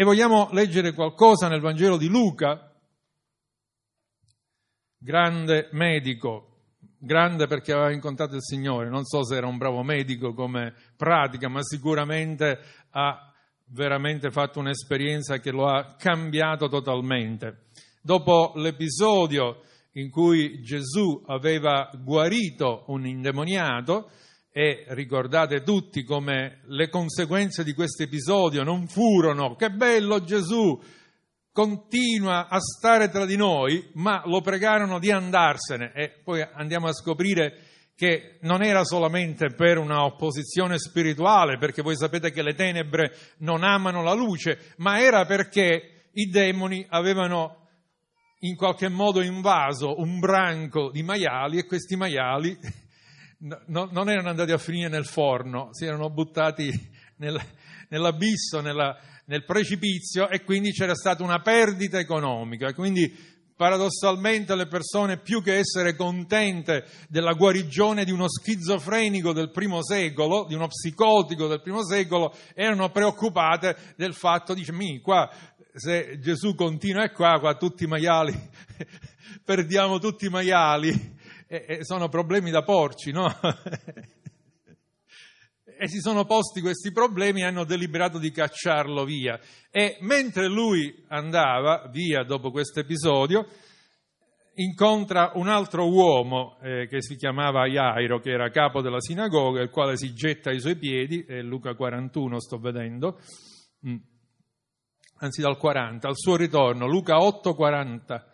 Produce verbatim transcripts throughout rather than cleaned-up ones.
vogliamo leggere qualcosa nel Vangelo di Luca, grande medico, grande perché aveva incontrato il Signore, non so se era un bravo medico come pratica, ma sicuramente ha veramente fatto un'esperienza che lo ha cambiato totalmente. Dopo l'episodio in cui Gesù aveva guarito un indemoniato, e ricordate tutti come le conseguenze di questo episodio non furono che bello Gesù continua a stare tra di noi, ma lo pregarono di andarsene, e poi andiamo a scoprire che non era solamente per una opposizione spirituale, perché voi sapete che le tenebre non amano la luce, ma era perché i demoni avevano in qualche modo invaso un branco di maiali, e questi maiali no, non erano andati a finire nel forno, si erano buttati nel, nell'abisso, nella, nel precipizio, e quindi c'era stata una perdita economica. Quindi paradossalmente le persone, più che essere contente della guarigione di uno schizofrenico del primo secolo, di uno psicotico del primo secolo, erano preoccupate del fatto, dice, mi qua se Gesù continua è qua, qua tutti i maiali, perdiamo tutti i maiali, e, e sono problemi da porci, no? E si sono posti questi problemi e hanno deliberato di cacciarlo via. E mentre lui andava via dopo questo episodio, incontra un altro uomo eh, che si chiamava Jairo, che era capo della sinagoga, il quale si getta ai suoi piedi, è Luca quarantuno sto vedendo, mm. anzi dal quaranta, al suo ritorno, Luca otto quaranta,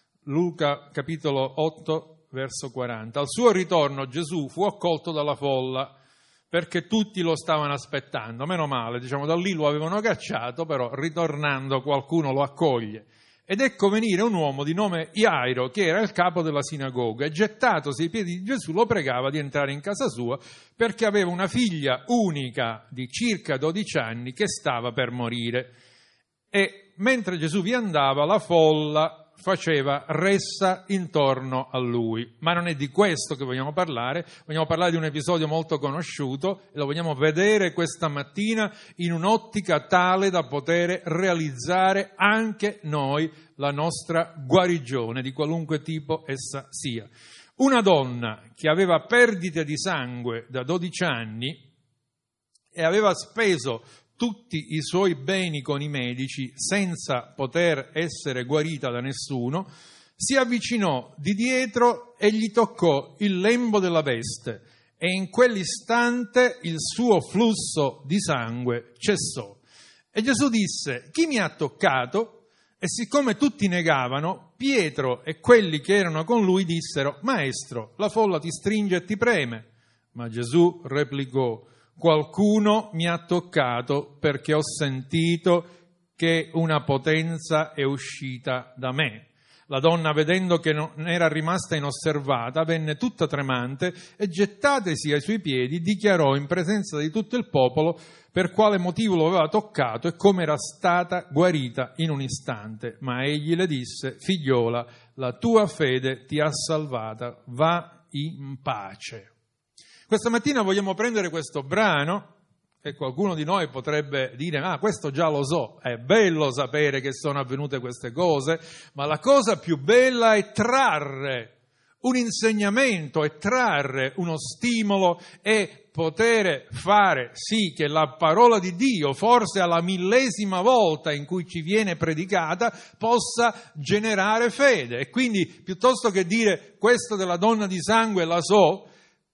Luca capitolo otto verso quaranta, al suo ritorno Gesù fu accolto dalla folla, perché tutti lo stavano aspettando, meno male, diciamo, da lì lo avevano cacciato, però ritornando qualcuno lo accoglie. Ed ecco venire un uomo di nome Jairo, che era il capo della sinagoga, e gettatosi ai piedi di Gesù lo pregava di entrare in casa sua, perché aveva una figlia unica di circa dodici anni che stava per morire. E mentre Gesù vi andava, la folla faceva ressa intorno a lui. Ma non è di questo che vogliamo parlare, vogliamo parlare di un episodio molto conosciuto e lo vogliamo vedere questa mattina in un'ottica tale da poter realizzare anche noi la nostra guarigione, di qualunque tipo essa sia. Una donna che aveva perdite di sangue da dodici anni e aveva speso tutti i suoi beni con i medici senza poter essere guarita da nessuno, si avvicinò di dietro e gli toccò il lembo della veste, e in quell'istante il suo flusso di sangue cessò. E Gesù disse: chi mi ha toccato? E siccome tutti negavano, Pietro e quelli che erano con lui dissero: Maestro, la folla ti stringe e ti preme. Ma Gesù replicò: qualcuno mi ha toccato perché ho sentito che una potenza è uscita da me. La donna, vedendo che non era rimasta inosservata, venne tutta tremante e, gettatesi ai suoi piedi, dichiarò in presenza di tutto il popolo per quale motivo lo aveva toccato e come era stata guarita in un istante. Ma egli le disse: figliola, la tua fede ti ha salvata, va in pace. Questa mattina vogliamo prendere questo brano, e qualcuno di noi potrebbe dire: ah, questo già lo so, è bello sapere che sono avvenute queste cose, ma la cosa più bella è trarre un insegnamento, è trarre uno stimolo, e poter fare sì che la parola di Dio, forse alla millesima volta in cui ci viene predicata, possa generare fede. E quindi, piuttosto che dire questo della donna di sangue la so,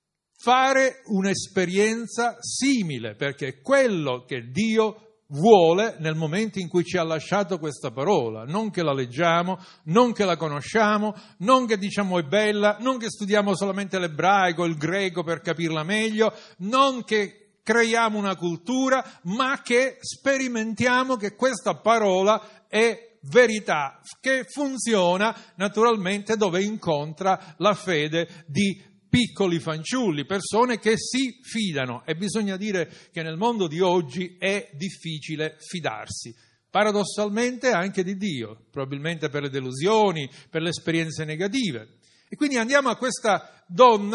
fare un'esperienza simile, perché è quello che Dio vuole nel momento in cui ci ha lasciato questa parola. Non che la leggiamo, non che la conosciamo, non che diciamo è bella, non che studiamo solamente l'ebraico, il greco per capirla meglio, non che creiamo una cultura, ma che sperimentiamo che questa parola è verità, che funziona naturalmente dove incontra la fede di piccoli fanciulli, persone che si fidano. E bisogna dire che nel mondo di oggi è difficile fidarsi, paradossalmente anche di Dio, probabilmente per le delusioni, per le esperienze negative. E quindi andiamo a questa donna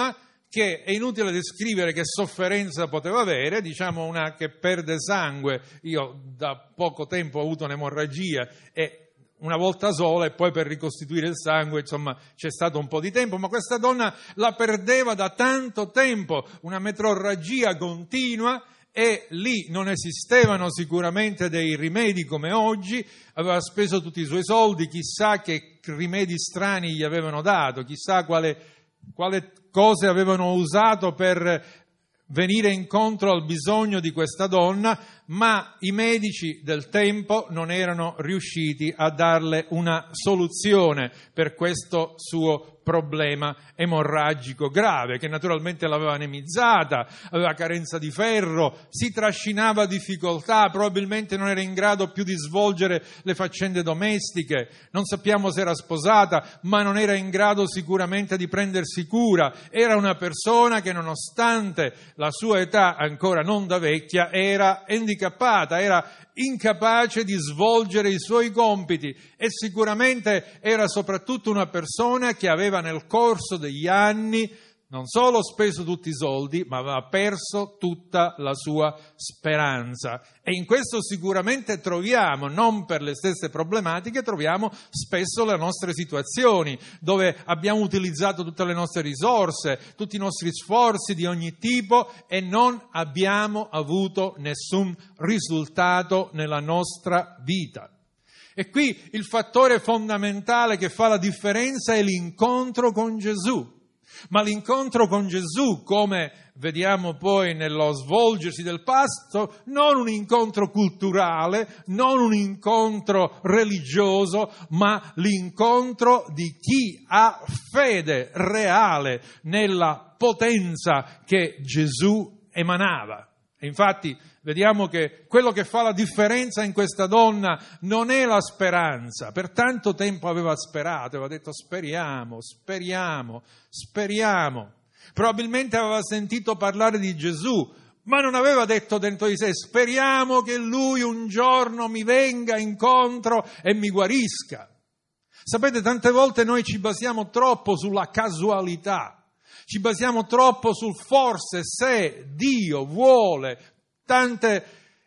che è inutile descrivere che sofferenza poteva avere, diciamo una che perde sangue. Io da poco tempo ho avuto un'emorragia e una volta sola, e poi per ricostituire il sangue, insomma, c'è stato un po' di tempo, ma questa donna la perdeva da tanto tempo, una metrorragia continua, e lì non esistevano sicuramente dei rimedi come oggi. Aveva speso tutti i suoi soldi, chissà che rimedi strani gli avevano dato, chissà quale, quale cose avevano usato per venire incontro al bisogno di questa donna, ma i medici del tempo non erano riusciti a darle una soluzione per questo suo problema emorragico grave, che naturalmente l'aveva anemizzata, aveva carenza di ferro, si trascinava a difficoltà, probabilmente non era in grado più di svolgere le faccende domestiche, non sappiamo se era sposata, ma non era in grado sicuramente di prendersi cura. Era una persona che, nonostante la sua età ancora non da vecchia, era handicappata, era incapace di svolgere i suoi compiti, e sicuramente era soprattutto una persona che aveva nel corso degli anni non solo speso tutti i soldi, ma aveva perso tutta la sua speranza. E in questo sicuramente troviamo, non per le stesse problematiche, troviamo spesso le nostre situazioni, dove abbiamo utilizzato tutte le nostre risorse, tutti i nostri sforzi di ogni tipo, e non abbiamo avuto nessun risultato nella nostra vita. E qui il fattore fondamentale che fa la differenza è l'incontro con Gesù. Ma l'incontro con Gesù, come vediamo poi nello svolgersi del pasto, non un incontro culturale, non un incontro religioso, ma l'incontro di chi ha fede reale nella potenza che Gesù emanava. E infatti vediamo che quello che fa la differenza in questa donna non è la speranza. Per tanto tempo aveva sperato, aveva detto speriamo, speriamo, speriamo. Probabilmente aveva sentito parlare di Gesù, ma non aveva detto dentro di sé speriamo che Lui un giorno mi venga incontro e mi guarisca. Sapete, tante volte noi ci basiamo troppo sulla casualità. Ci basiamo troppo sul forse, se Dio vuole, tante,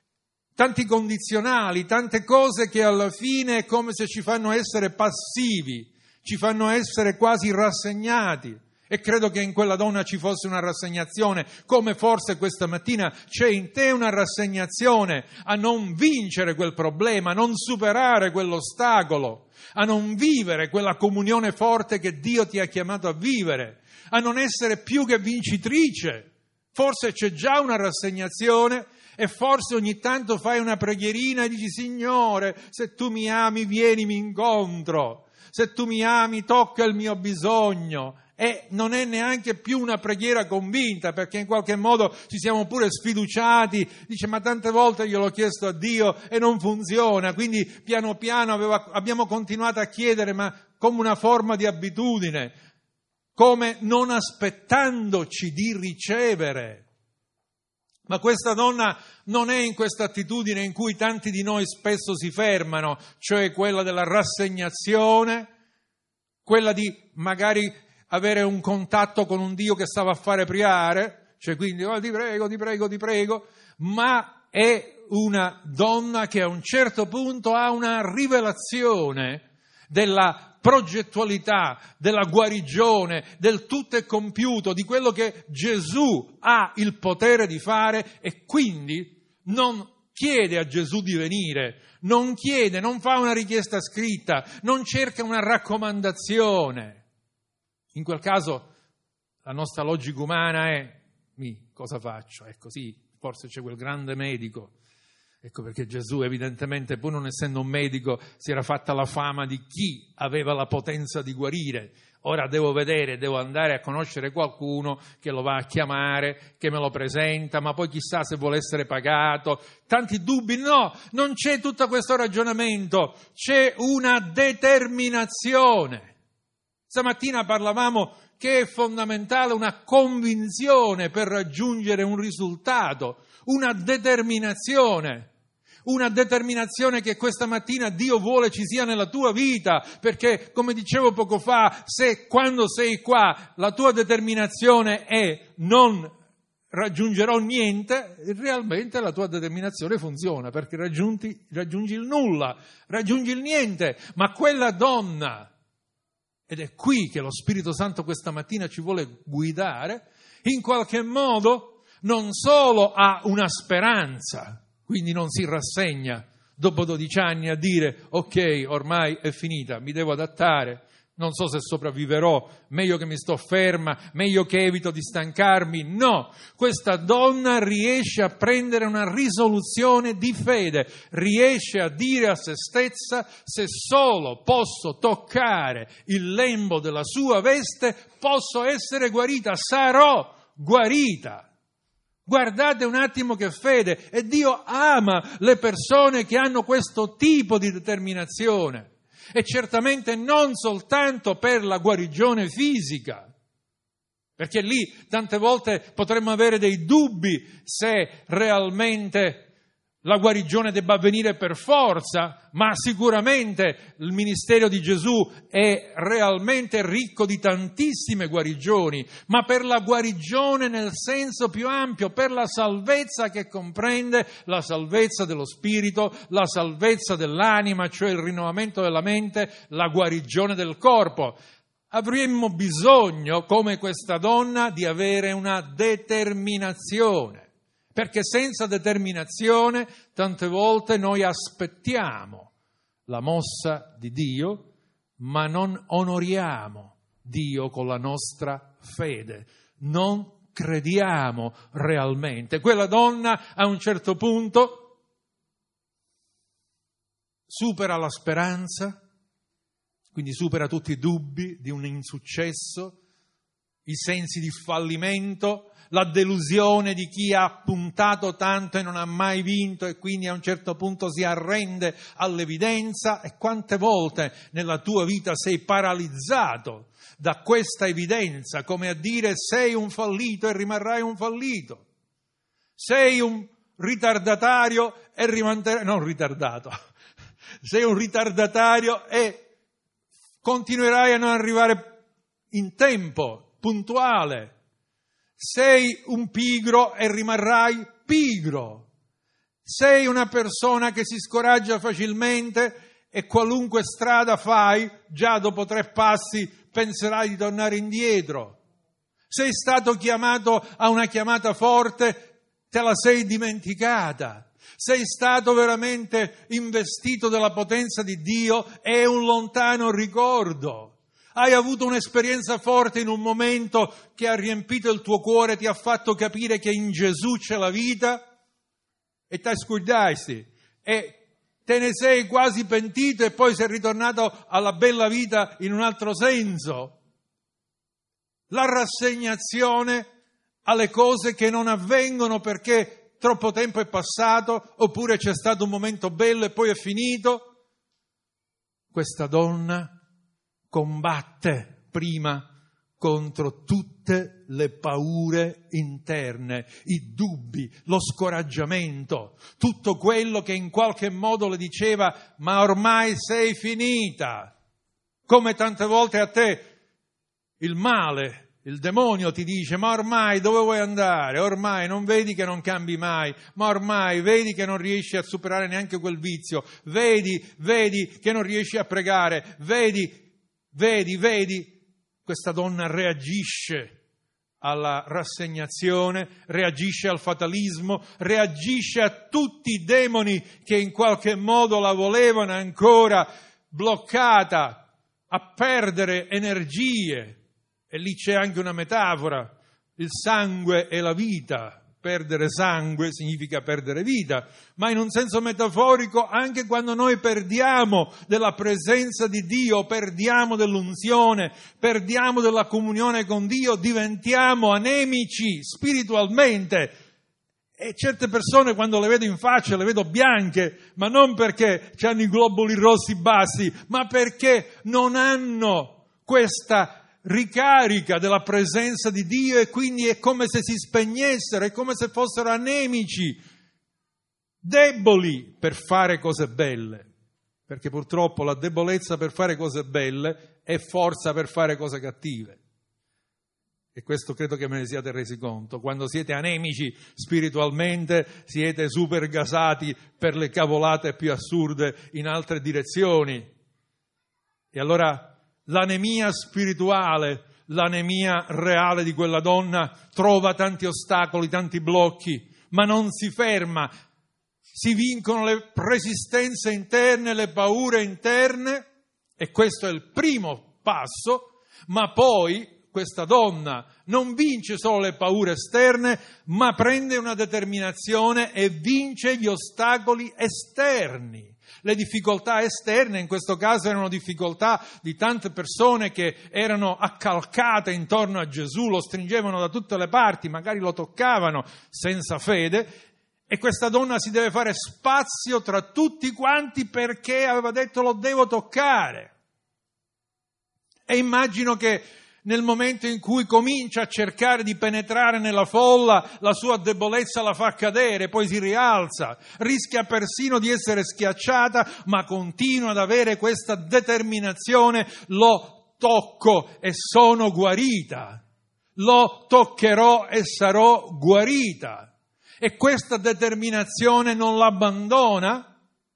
tanti condizionali, tante cose che alla fine è come se ci fanno essere passivi, ci fanno essere quasi rassegnati. E credo che in quella donna ci fosse una rassegnazione, come forse questa mattina c'è in te una rassegnazione a non vincere quel problema, a non superare quell'ostacolo, a non vivere quella comunione forte che Dio ti ha chiamato a vivere, a non essere più che vincitrice. Forse c'è già una rassegnazione e forse ogni tanto fai una preghierina e dici Signore, se tu mi ami vienimi incontro, se tu mi ami tocca il mio bisogno. E non è neanche più una preghiera convinta, perché in qualche modo ci siamo pure sfiduciati, dice ma tante volte io l'ho chiesto a Dio e non funziona, quindi piano piano aveva, abbiamo continuato a chiedere, ma come una forma di abitudine, come non aspettandoci di ricevere. Ma questa donna non è in questa attitudine in cui tanti di noi spesso si fermano, cioè quella della rassegnazione, quella di magari avere un contatto con un Dio che stava a fare priare, cioè quindi oh, ti prego, ti prego, ti prego, ma è una donna che a un certo punto ha una rivelazione della progettualità, della guarigione, del tutto è compiuto, di quello che Gesù ha il potere di fare, e quindi non chiede a Gesù di venire, non chiede, non fa una richiesta scritta, non cerca una raccomandazione. In quel caso la nostra logica umana è, mi, cosa faccio? Ecco sì, forse c'è quel grande medico. Ecco perché Gesù evidentemente, pur non essendo un medico, si era fatta la fama di chi aveva la potenza di guarire. Ora devo vedere, devo andare a conoscere qualcuno che lo va a chiamare, che me lo presenta, ma poi chissà se vuole essere pagato. Tanti dubbi, no, non c'è tutto questo ragionamento, c'è una determinazione. Stamattina parlavamo che è fondamentale una convinzione per raggiungere un risultato, una determinazione, una determinazione che questa mattina Dio vuole ci sia nella tua vita, perché come dicevo poco fa, se quando sei qua la tua determinazione è non raggiungerò niente, realmente la tua determinazione funziona, perché raggiungi, raggiungi il nulla, raggiungi il niente. Ma quella donna, ed è qui che lo Spirito Santo questa mattina ci vuole guidare, in qualche modo non solo ha una speranza, quindi non si rassegna dopo dodici anni a dire ok, ormai è finita, mi devo adattare, non so se sopravviverò, meglio che mi sto ferma, meglio che evito di stancarmi. No, questa donna riesce a prendere una risoluzione di fede, riesce a dire a se stessa: se solo posso toccare il lembo della sua veste, posso essere guarita, sarò guarita. Guardate un attimo che fede, e Dio ama le persone che hanno questo tipo di determinazione, e certamente non soltanto per la guarigione fisica, perché lì tante volte potremmo avere dei dubbi se realmente la guarigione debba avvenire per forza, ma sicuramente il ministero di Gesù è realmente ricco di tantissime guarigioni, ma per la guarigione nel senso più ampio, per la salvezza che comprende la salvezza dello spirito, la salvezza dell'anima, cioè il rinnovamento della mente, la guarigione del corpo. Avremmo bisogno, come questa donna, di avere una determinazione. Perché senza determinazione tante volte noi aspettiamo la mossa di Dio, ma non onoriamo Dio con la nostra fede, non crediamo realmente. Quella donna a un certo punto supera la speranza, quindi supera tutti i dubbi di un insuccesso, i sensi di fallimento, la delusione di chi ha puntato tanto e non ha mai vinto, e quindi a un certo punto si arrende all'evidenza. E quante volte nella tua vita sei paralizzato da questa evidenza, come a dire: sei un fallito e rimarrai un fallito, sei un ritardatario e rimarrai, non ritardato, sei un ritardatario e continuerai a non arrivare in tempo, puntuale. Sei un pigro e rimarrai pigro. Sei una persona che si scoraggia facilmente e qualunque strada fai, già dopo tre passi penserai di tornare indietro. Sei stato chiamato a una chiamata forte, te la sei dimenticata. Sei stato veramente investito dalla potenza di Dio, è un lontano ricordo. Hai avuto un'esperienza forte in un momento che ha riempito il tuo cuore, ti ha fatto capire che in Gesù c'è la vita, e ti scordasti, e te ne sei quasi pentito e poi sei ritornato alla bella vita in un altro senso. La rassegnazione alle cose che non avvengono perché troppo tempo è passato, oppure c'è stato un momento bello e poi è finito. Questa donna combatte prima contro tutte le paure interne, i dubbi, lo scoraggiamento, tutto quello che in qualche modo le diceva: ma ormai sei finita. Come tante volte a te il male, il demonio ti dice: ma ormai dove vuoi andare? Ormai non vedi che non cambi mai? Ma ormai vedi che non riesci a superare neanche quel vizio? Vedi, vedi che non riesci a pregare? Vedi, Vedi, vedi, questa donna reagisce alla rassegnazione, reagisce al fatalismo, reagisce a tutti i demoni che in qualche modo la volevano ancora bloccata, a perdere energie. E lì c'è anche una metafora: il sangue è la vita. Perdere sangue significa perdere vita, ma in un senso metaforico, anche quando noi perdiamo della presenza di Dio, perdiamo dell'unzione, perdiamo della comunione con Dio, diventiamo anemici spiritualmente. E certe persone, quando le vedo in faccia, le vedo bianche, ma non perché hanno i globuli rossi bassi, ma perché non hanno questa ricarica della presenza di Dio, e quindi è come se si spegnessero, è come se fossero anemici. deboli per fare cose belle, perché purtroppo la debolezza per fare cose belle è forza per fare cose cattive. E questo credo che me ne siate resi conto. Quando siete anemici spiritualmente, siete super gasati per le cavolate più assurde in altre direzioni. E allora l'anemia spirituale, l'anemia reale di quella donna trova tanti ostacoli, tanti blocchi, ma non si ferma. Si vincono le resistenze interne, le paure interne, e questo è il primo passo, ma poi questa donna non vince solo le paure esterne, ma prende una determinazione e vince gli ostacoli esterni. Le difficoltà esterne, in questo caso, erano difficoltà di tante persone che erano accalcate intorno a Gesù, lo stringevano da tutte le parti, magari lo toccavano senza fede, e questa donna si deve fare spazio tra tutti quanti perché aveva detto lo devo toccare. E immagino che nel momento in cui comincia a cercare di penetrare nella folla, la sua debolezza la fa cadere, poi si rialza, rischia persino di essere schiacciata, ma continua ad avere questa determinazione: lo tocco e sono guarita, lo toccherò e sarò guarita. E questa determinazione non l'abbandona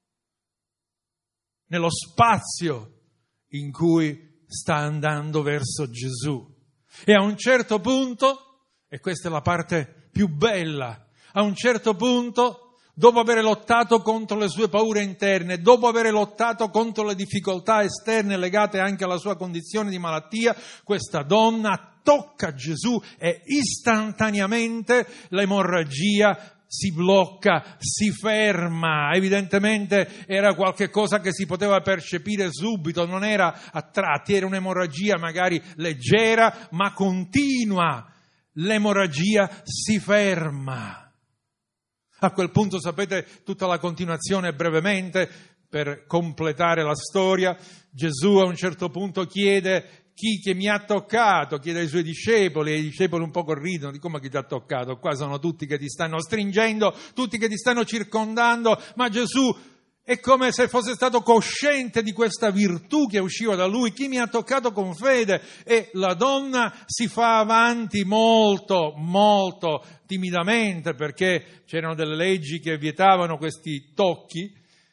nello spazio in cui sta andando verso Gesù. E a un certo punto, e questa è la parte più bella, a un certo punto, dopo aver lottato contro le sue paure interne, dopo aver lottato contro le difficoltà esterne legate anche alla sua condizione di malattia, questa donna tocca Gesù e istantaneamente l'emorragia si blocca, si ferma. Evidentemente era qualche cosa che si poteva percepire subito, non era a tratti, era un'emorragia magari leggera, ma continua. L'emorragia si ferma. A quel punto, sapete, tutta la continuazione brevemente, per completare la storia, Gesù a un certo punto chiede: chi che mi ha toccato? Chiede ai suoi discepoli, e i discepoli un po' ridono, di come chi ti ha toccato? Qua sono tutti che ti stanno stringendo, tutti che ti stanno circondando, ma Gesù è come se fosse stato cosciente di questa virtù che usciva da lui: chi mi ha toccato con fede? E la donna si fa avanti molto, molto timidamente, perché c'erano delle leggi che vietavano questi tocchi,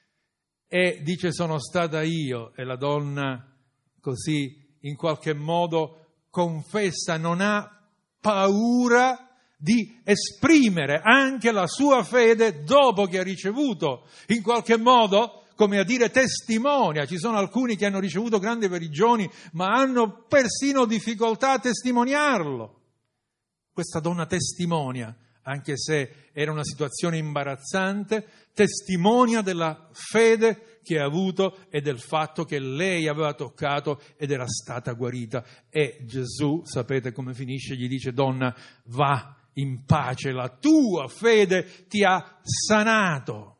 e dice: sono stata io. E la donna così in qualche modo confessa, non ha paura di esprimere anche la sua fede dopo che ha ricevuto, in qualche modo, come a dire, testimonia. Ci sono alcuni che hanno ricevuto grandi guarigioni, ma hanno persino difficoltà a testimoniarlo. Questa donna testimonia, anche se era una situazione imbarazzante, testimonia della fede che ha avuto e del fatto che lei aveva toccato ed era stata guarita. E Gesù, sapete come finisce? Gli dice: donna, va in pace, la tua fede ti ha sanato.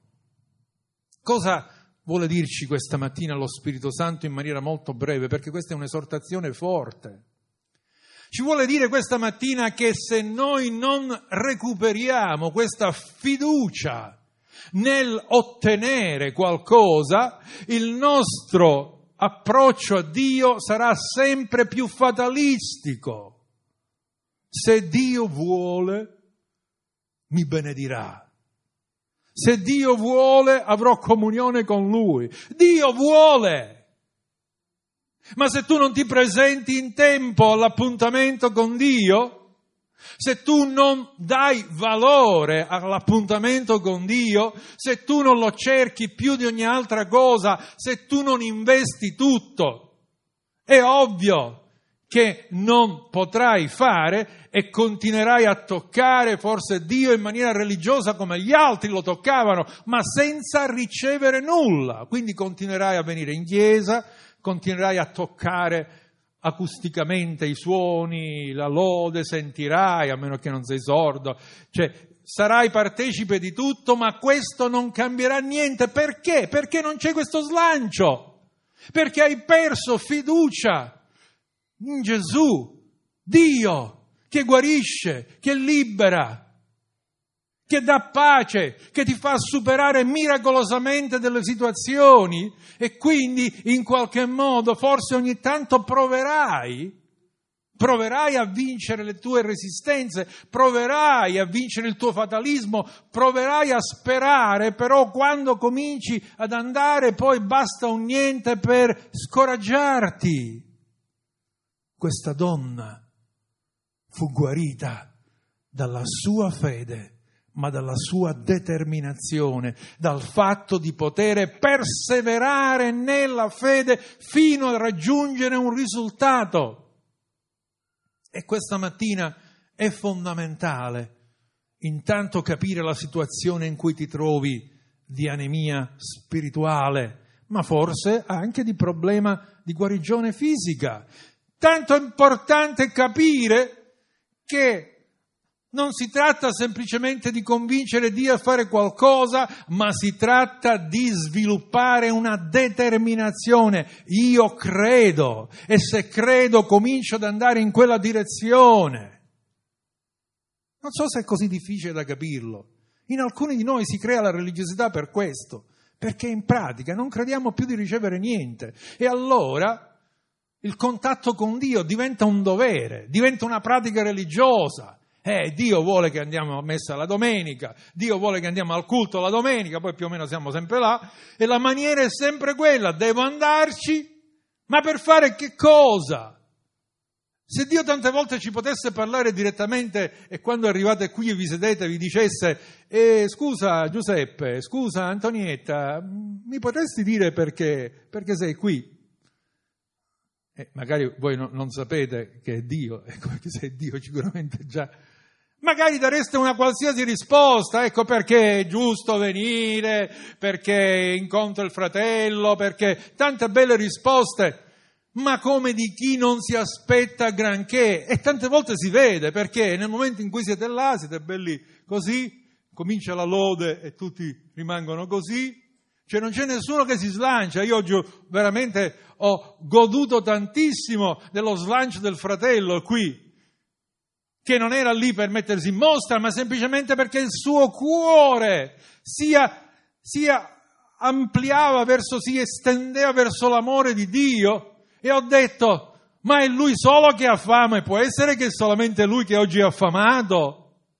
Cosa vuole dirci questa mattina lo Spirito Santo in maniera molto breve? Perché questa è un'esortazione forte. Ci vuole dire questa mattina che se noi non recuperiamo questa fiducia nel ottenere qualcosa, il nostro approccio a Dio sarà sempre più fatalistico. Se Dio vuole, mi benedirà. Se Dio vuole, avrò comunione con Lui. Dio vuole! Ma se tu non ti presenti in tempo all'appuntamento con Dio, se tu non dai valore all'appuntamento con Dio, se tu non lo cerchi più di ogni altra cosa, se tu non investi tutto, è ovvio che non potrai fare e continuerai a toccare forse Dio in maniera religiosa come gli altri lo toccavano, ma senza ricevere nulla. Quindi continuerai a venire in chiesa, continuerai a toccare acusticamente i suoni, la lode, sentirai, a meno che non sei sordo, cioè sarai partecipe di tutto, ma questo non cambierà niente. Perché? Perché non c'è questo slancio, perché hai perso fiducia in Gesù, Dio, che guarisce, che libera. che dà pace, che ti fa superare miracolosamente delle situazioni, e quindi in qualche modo forse ogni tanto proverai, proverai a vincere le tue resistenze, proverai a vincere il tuo fatalismo, proverai a sperare, però quando cominci ad andare poi basta un niente per scoraggiarti. Questa donna fu guarita dalla sua fede, ma dalla sua determinazione, dal fatto di poter perseverare nella fede fino a raggiungere un risultato. E questa mattina è fondamentale intanto capire la situazione in cui ti trovi di anemia spirituale, ma forse anche di problema di guarigione fisica. Tanto è importante capire che non si tratta semplicemente di convincere Dio a fare qualcosa, ma si tratta di sviluppare una determinazione. Io credo, e se credo comincio ad andare in quella direzione. Non so se è così difficile da capirlo. In alcuni di noi si crea la religiosità per questo, perché in pratica non crediamo più di ricevere niente. E allora il contatto con Dio diventa un dovere, diventa una pratica religiosa. Eh, Dio vuole che andiamo a messa la domenica, Dio vuole che andiamo al culto la domenica, poi più o meno siamo sempre là, e la maniera è sempre quella, devo andarci, ma per fare che cosa? Se Dio tante volte ci potesse parlare direttamente e quando arrivate qui e vi sedete vi dicesse eh, scusa Giuseppe, scusa Antonietta, mi potresti dire perché, perché sei qui? Eh, magari voi no, non sapete che è Dio, ecco, perché se è Dio sicuramente già... Magari dareste una qualsiasi risposta, ecco perché è giusto venire, perché incontro il fratello, perché tante belle risposte, ma come di chi non si aspetta granché, e tante volte si vede, perché nel momento in cui siete là, siete belli così, comincia la lode e tutti rimangono così, cioè non c'è nessuno che si slancia. Io oggi veramente ho goduto tantissimo dello slancio del fratello qui, che non era lì per mettersi in mostra, ma semplicemente perché il suo cuore sia, sia ampliava verso, si estendeva verso l'amore di Dio. E ho detto, ma è lui solo che ha fame? Può essere che è solamente lui che oggi è affamato?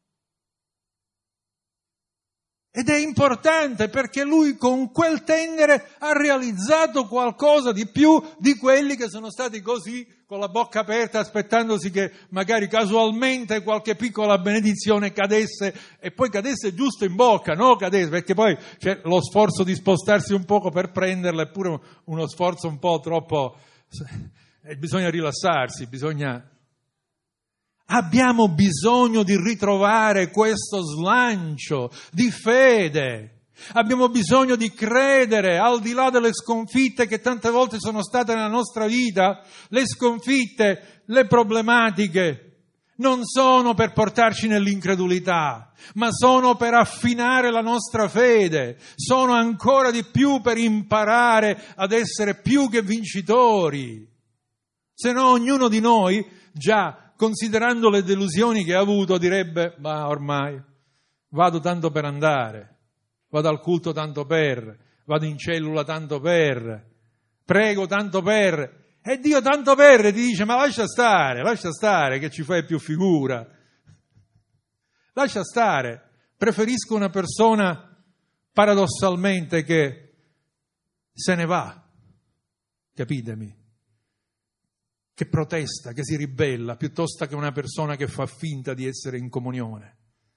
Ed è importante perché lui con quel tendere ha realizzato qualcosa di più di quelli che sono stati così con la bocca aperta aspettandosi che magari casualmente qualche piccola benedizione cadesse e poi cadesse giusto in bocca, no cadesse, perché poi c'è lo sforzo di spostarsi un poco per prenderla, è pure uno sforzo un po' troppo, e bisogna rilassarsi, bisogna... Abbiamo bisogno di ritrovare questo slancio di fede. Abbiamo bisogno di credere, al di là delle sconfitte che tante volte sono state nella nostra vita, le sconfitte, le problematiche, non sono per portarci nell'incredulità, ma sono per affinare la nostra fede, sono ancora di più per imparare ad essere più che vincitori. Se no ognuno di noi già, considerando le delusioni che ha avuto, direbbe, ma ormai vado tanto per andare, vado al culto tanto per, vado in cellula tanto per, prego tanto per, e Dio tanto per ti dice, ma lascia stare, lascia stare che ci fai più figura, lascia stare, preferisco una persona paradossalmente che se ne va, capitemi? Che protesta, che si ribella, piuttosto che una persona che fa finta di essere in comunione.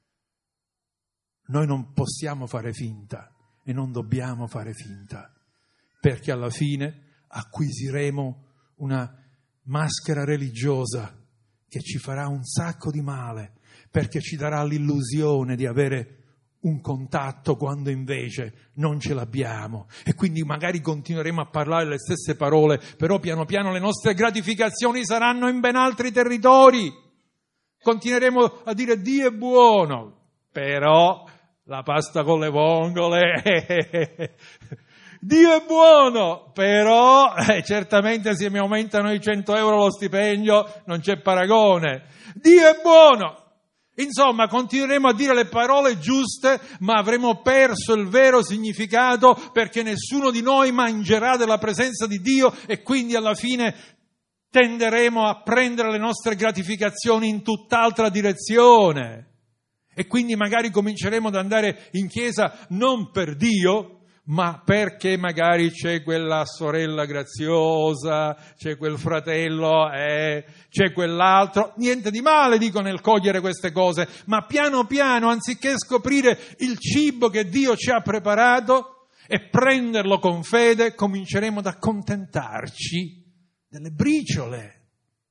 Noi non possiamo fare finta e non dobbiamo fare finta, perché alla fine acquisiremo una maschera religiosa che ci farà un sacco di male, perché ci darà l'illusione di avere un contatto quando invece non ce l'abbiamo, e quindi magari continueremo a parlare le stesse parole, però piano piano le nostre gratificazioni saranno in ben altri territori. Continueremo a dire Dio è buono, però la pasta con le vongole, Dio è buono, però eh, certamente se mi aumentano i cento euro lo stipendio non c'è paragone. Dio è buono. Insomma, continueremo a dire le parole giuste, ma avremo perso il vero significato, perché nessuno di noi mangerà della presenza di Dio e quindi alla fine tenderemo a prendere le nostre gratificazioni in tutt'altra direzione. E quindi magari cominceremo ad andare in chiesa non per Dio, ma perché magari c'è quella sorella graziosa, c'è quel fratello, eh, c'è quell'altro. Niente di male, dico, nel cogliere queste cose, ma piano piano, anziché scoprire il cibo che Dio ci ha preparato e prenderlo con fede, cominceremo ad accontentarci delle briciole.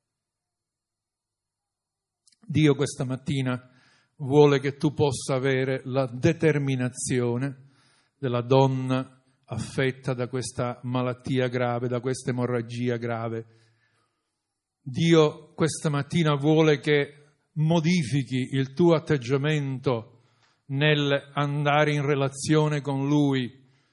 Dio questa mattina vuole che tu possa avere la determinazione della donna affetta da questa malattia grave, da questa emorragia grave. Dio questa mattina vuole che modifichi il tuo atteggiamento nel andare in relazione con Lui.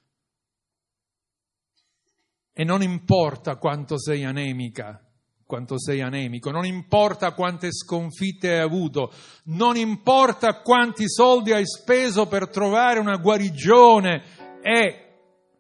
E non importa quanto sei anemica, quanto sei anemico, non importa quante sconfitte hai avuto, non importa quanti soldi hai speso per trovare una guarigione e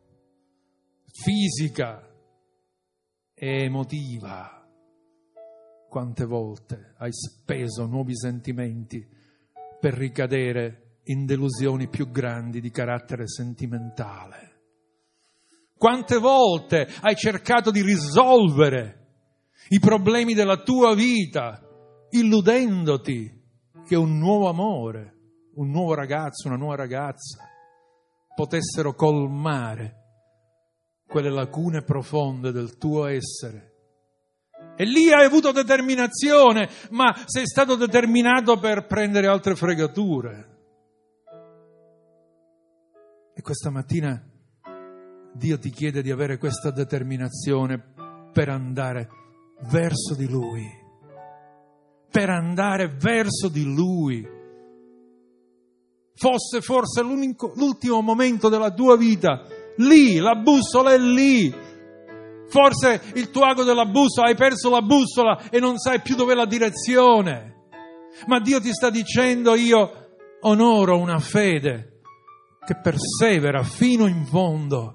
fisica e emotiva, quante volte hai speso nuovi sentimenti per ricadere in delusioni più grandi di carattere sentimentale. Quante volte hai cercato di risolvere i problemi della tua vita, illudendoti che un nuovo amore, un nuovo ragazzo, una nuova ragazza potessero colmare quelle lacune profonde del tuo essere. E lì hai avuto determinazione, ma sei stato determinato per prendere altre fregature. E questa mattina Dio ti chiede di avere questa determinazione per andare verso di Lui, per andare verso di Lui. Fosse forse l'ultimo momento della tua vita, lì, la bussola è lì. Forse il tuo ago della bussola, hai perso la bussola e non sai più dov'è la direzione. Ma Dio ti sta dicendo: io onoro una fede che persevera fino in fondo.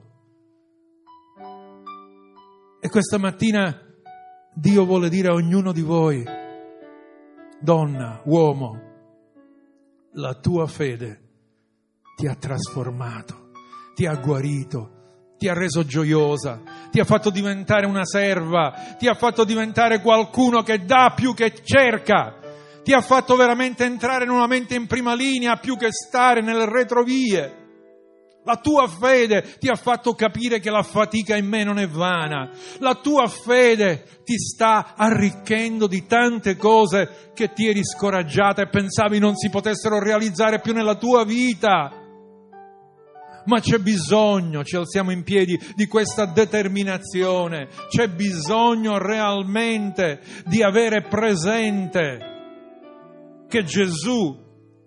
E questa mattina Dio vuole dire a ognuno di voi: donna, uomo, la tua fede ti ha trasformato, ti ha guarito, ti ha reso gioiosa, ti ha fatto diventare una serva, ti ha fatto diventare qualcuno che dà più che cerca, ti ha fatto veramente entrare nuovamente in prima linea più che stare nelle retrovie. La tua fede ti ha fatto capire che la fatica in me non è vana. La tua fede ti sta arricchendo di tante cose che ti eri scoraggiata e pensavi non si potessero realizzare più nella tua vita. Ma c'è bisogno, ci alziamo in piedi, di questa determinazione. C'è bisogno realmente di avere presente che Gesù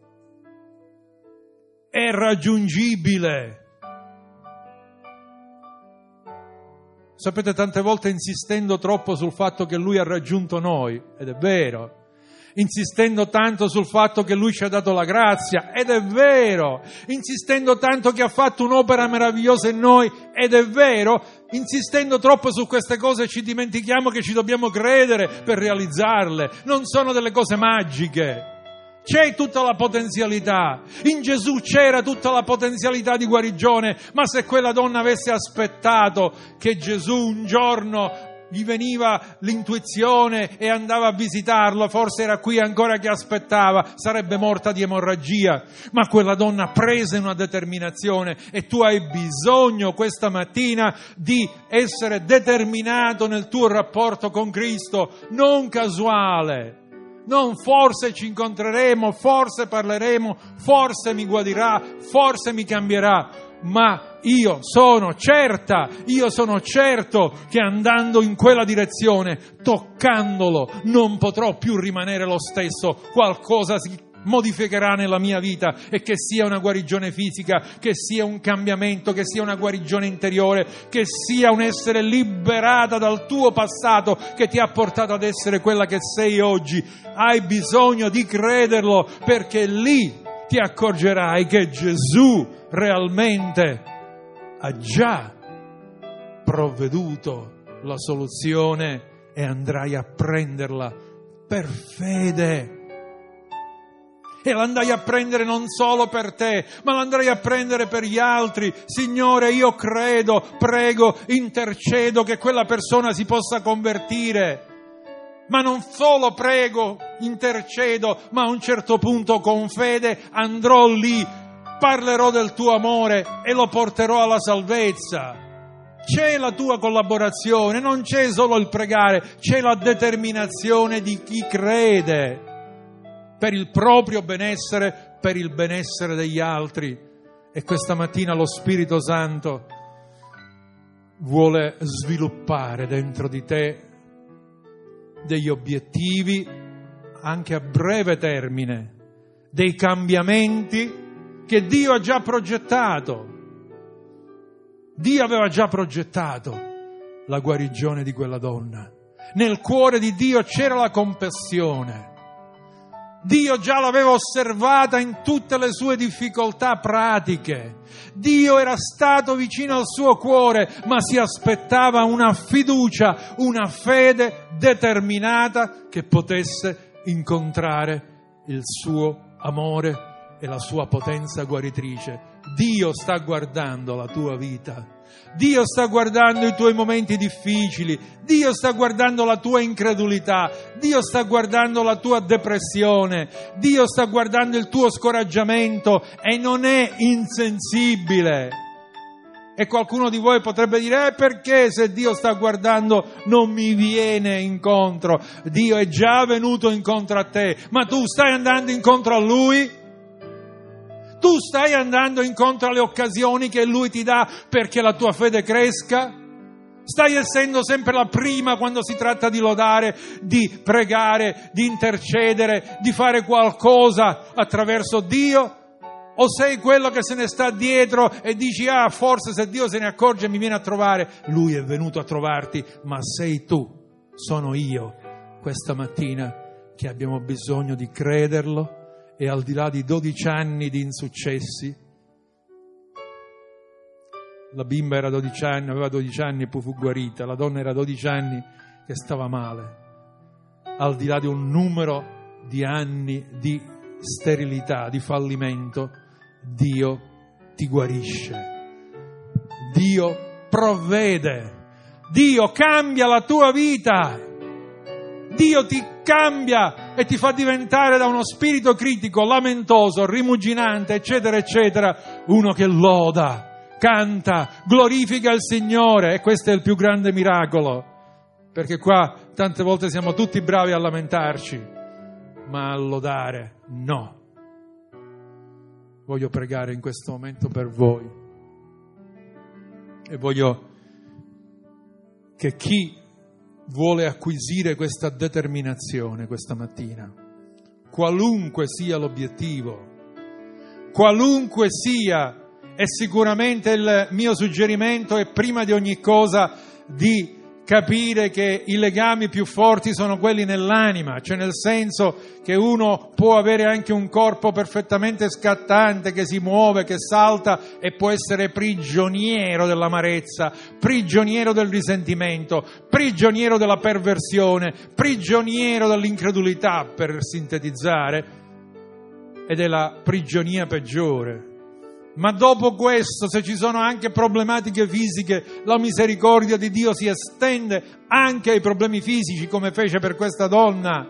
è raggiungibile. Sapete, tante volte insistendo troppo sul fatto che Lui ha raggiunto noi, ed è vero, insistendo tanto sul fatto che Lui ci ha dato la grazia, ed è vero, insistendo tanto che ha fatto un'opera meravigliosa in noi, ed è vero, insistendo troppo su queste cose ci dimentichiamo che ci dobbiamo credere per realizzarle. Non sono delle cose magiche. C'è tutta la potenzialità, in Gesù c'era tutta la potenzialità di guarigione, ma se quella donna avesse aspettato che Gesù un giorno gli veniva l'intuizione e andava a visitarlo, forse era qui ancora che aspettava, sarebbe morta di emorragia. Ma quella donna prese una determinazione, e tu hai bisogno questa mattina di essere determinato nel tuo rapporto con Cristo, non casuale. Non forse ci incontreremo, forse parleremo, forse mi guarirà, forse mi cambierà, ma io sono certa, io sono certo che andando in quella direzione, toccandolo, non potrò più rimanere lo stesso. Qualcosa modificherà nella mia vita, e che sia una guarigione fisica, che sia un cambiamento, che sia una guarigione interiore, che sia un essere liberata dal tuo passato che ti ha portato ad essere quella che sei oggi. Hai bisogno di crederlo, perché lì ti accorgerai che Gesù realmente ha già provveduto la soluzione e andrai a prenderla per fede. E l'andai a prendere non solo per te, ma l'andrai a prendere per gli altri. Signore, io credo, prego, intercedo che quella persona si possa convertire. Ma non solo prego, intercedo, ma a un certo punto con fede andrò lì, parlerò del tuo amore e lo porterò alla salvezza. C'è la tua collaborazione, non c'è solo il pregare, c'è la determinazione di chi crede per il proprio benessere, per il benessere degli altri. E questa mattina lo Spirito Santo vuole sviluppare dentro di te degli obiettivi anche a breve termine, dei cambiamenti che Dio ha già progettato. Dio aveva già progettato la guarigione di quella donna. Nel cuore di Dio c'era la compassione. Dio già l'aveva osservata in tutte le sue difficoltà pratiche. Dio era stato vicino al suo cuore, ma si aspettava una fiducia, una fede determinata che potesse incontrare il suo amore e la sua potenza guaritrice. Dio sta guardando la tua vita. Dio sta guardando i tuoi momenti difficili, Dio sta guardando la tua incredulità, Dio sta guardando la tua depressione, Dio sta guardando il tuo scoraggiamento e non è insensibile. E qualcuno di voi potrebbe dire, eh perché se Dio sta guardando non mi viene incontro? Dio è già venuto incontro a te, ma tu stai andando incontro a Lui? Tu stai andando incontro alle occasioni che Lui ti dà perché la tua fede cresca? Stai essendo sempre la prima quando si tratta di lodare, di pregare, di intercedere, di fare qualcosa attraverso Dio? O sei quello che se ne sta dietro e dici, ah, forse se Dio se ne accorge mi viene a trovare? Lui è venuto a trovarti, ma sei tu, sono io, questa mattina, che abbiamo bisogno di crederlo. E al di là di dodici anni di insuccessi, la bimba era dodici anni, aveva dodici anni e poi fu guarita, la donna era dodici anni che stava male, al di là di un numero di anni di sterilità, di fallimento, Dio ti guarisce, Dio provvede, Dio cambia la tua vita, Dio ti cambia e ti fa diventare da uno spirito critico, lamentoso, rimuginante, eccetera, eccetera, uno che loda, canta, glorifica il Signore. E questo è il più grande miracolo, perché qua tante volte siamo tutti bravi a lamentarci, ma a lodare no. Voglio pregare in questo momento per voi e voglio che chi vuole acquisire questa determinazione questa mattina, qualunque sia l'obiettivo, qualunque sia, e sicuramente il mio suggerimento è prima di ogni cosa di capire che i legami più forti sono quelli nell'anima, cioè nel senso che uno può avere anche un corpo perfettamente scattante, che si muove, che salta e può essere prigioniero dell'amarezza, prigioniero del risentimento, prigioniero della perversione, prigioniero dell'incredulità, per sintetizzare, ed è la prigionia peggiore. Ma dopo questo, se ci sono anche problematiche fisiche, la misericordia di Dio si estende anche ai problemi fisici, come fece per questa donna.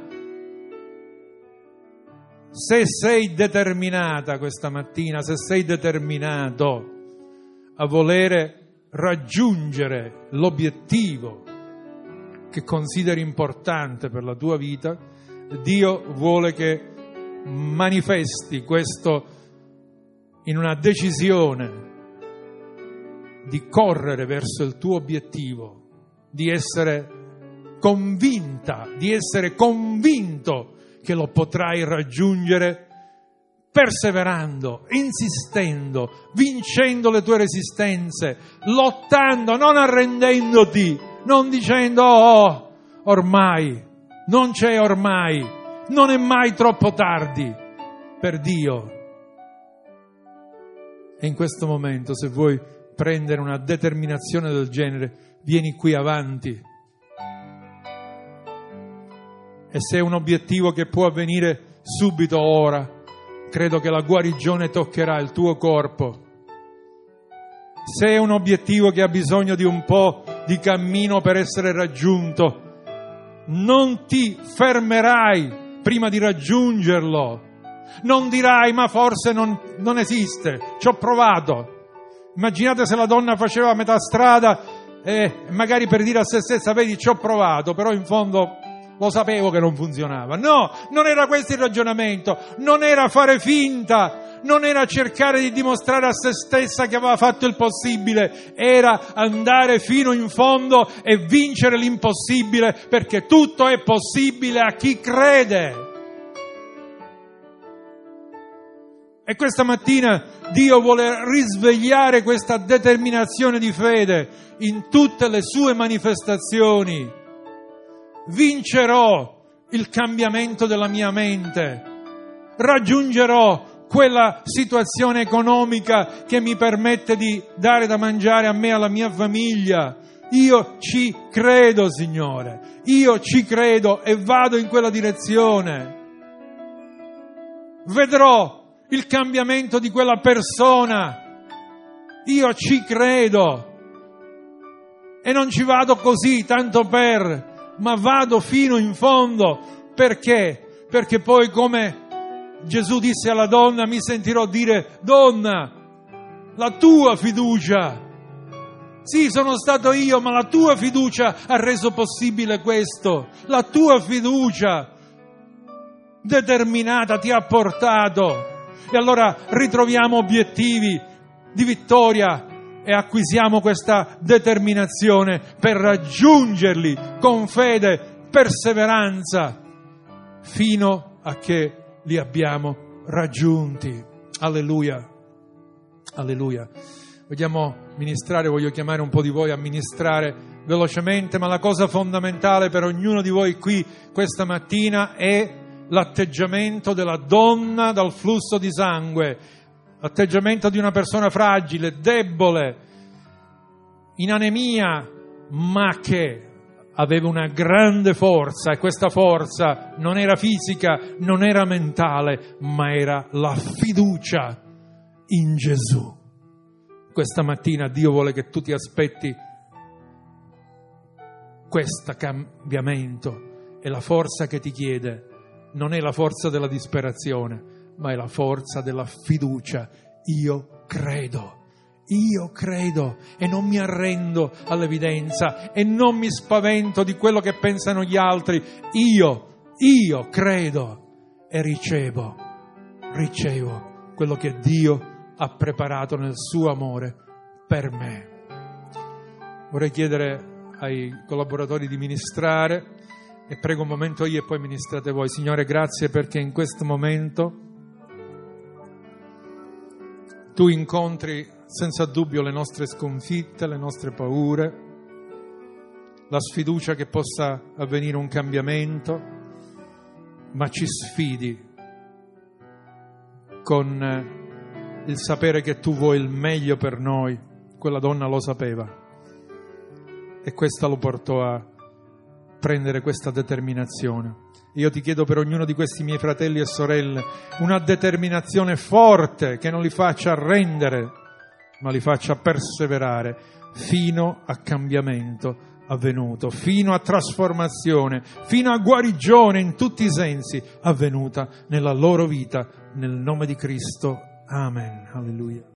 Se sei determinata questa mattina, se sei determinato a volere raggiungere l'obiettivo che consideri importante per la tua vita, Dio vuole che manifesti questo in una decisione di correre verso il tuo obiettivo, di essere convinta, di essere convinto che lo potrai raggiungere perseverando, insistendo, vincendo le tue resistenze, lottando, non arrendendoti, non dicendo oh, ormai, non c'è ormai, non è mai troppo tardi per Dio. E in questo momento, se vuoi prendere una determinazione del genere, vieni qui avanti. E se è un obiettivo che può avvenire subito ora, credo che la guarigione toccherà il tuo corpo. Se è un obiettivo che ha bisogno di un po' di cammino per essere raggiunto, non ti fermerai prima di raggiungerlo. Non dirai, ma forse non, non esiste, ci ho provato. Immaginate se la donna faceva metà strada e magari per dire a se stessa, vedi, ci ho provato, però in fondo lo sapevo che non funzionava. No, non era questo il ragionamento, non era fare finta, non era cercare di dimostrare a se stessa che aveva fatto il possibile, era andare fino in fondo e vincere l'impossibile, perché tutto è possibile a chi crede. E questa mattina Dio vuole risvegliare questa determinazione di fede in tutte le sue manifestazioni. Vincerò il cambiamento della mia mente, raggiungerò quella situazione economica che mi permette di dare da mangiare a me e alla mia famiglia. Io ci credo, Signore, io ci credo e vado in quella direzione. Vedrò il cambiamento di quella persona, io ci credo e non ci vado così tanto per, ma vado fino in fondo. Perché? Perché poi, come Gesù disse alla donna, mi sentirò dire: donna, la tua fiducia, sì, sono stato io, ma la tua fiducia ha reso possibile questo, la tua fiducia determinata ti ha portato. E allora ritroviamo obiettivi di vittoria e acquisiamo questa determinazione per raggiungerli con fede, perseveranza, fino a che li abbiamo raggiunti. Alleluia, alleluia. Vogliamo ministrare, voglio chiamare un po' di voi a ministrare velocemente, ma la cosa fondamentale per ognuno di voi qui questa mattina è l'atteggiamento della donna dal flusso di sangue, l'atteggiamento di una persona fragile, debole, in anemia, ma che aveva una grande forza, e questa forza non era fisica, non era mentale, ma era la fiducia in Gesù. Questa mattina Dio vuole che tu ti aspetti questo cambiamento, e la forza che ti chiede non è la forza della disperazione, ma è la forza della fiducia. Io credo, io credo e non mi arrendo all'evidenza e non mi spavento di quello che pensano gli altri. Io, io credo e ricevo, ricevo quello che Dio ha preparato nel suo amore per me. Vorrei chiedere ai collaboratori di ministrare. E prego un momento io e poi ministrate voi. Signore, grazie perché in questo momento tu incontri senza dubbio le nostre sconfitte, le nostre paure, la sfiducia che possa avvenire un cambiamento, ma ci sfidi con il sapere che tu vuoi il meglio per noi. Quella donna lo sapeva e questa lo portò a prendere questa determinazione. Io ti chiedo per ognuno di questi miei fratelli e sorelle una determinazione forte che non li faccia arrendere, ma li faccia perseverare fino a cambiamento avvenuto, fino a trasformazione, fino a guarigione in tutti i sensi avvenuta nella loro vita, nel nome di Cristo. Amen. Alleluia.